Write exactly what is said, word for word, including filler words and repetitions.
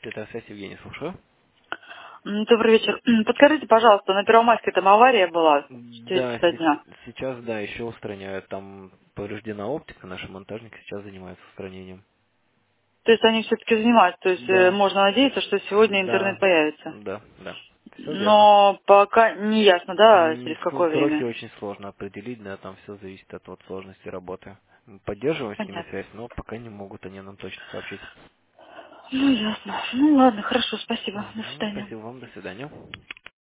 Это связь, Евгений, слушаю. М, Добрый вечер. М, Подскажите, пожалуйста, на Первомайской там авария была в четыре Да, часа се- дня. сейчас, да, еще устраняют. Там повреждена оптика, наши монтажники сейчас занимаются устранением. То есть они все-таки занимаются, то есть э, Да, можно надеяться, что сегодня интернет да, появится. да, да. Все верно. Но пока не ясно, да, М, через с- какое Сроки время. очень сложно определить, да, там все зависит от вот сложности работы. Мы Поддерживаем с ними Понятно. связь, но пока не могут они нам точно сообщить. Ну, ясно. Ну, ладно, хорошо, спасибо. До Мгм, свидания. Спасибо вам, до свидания.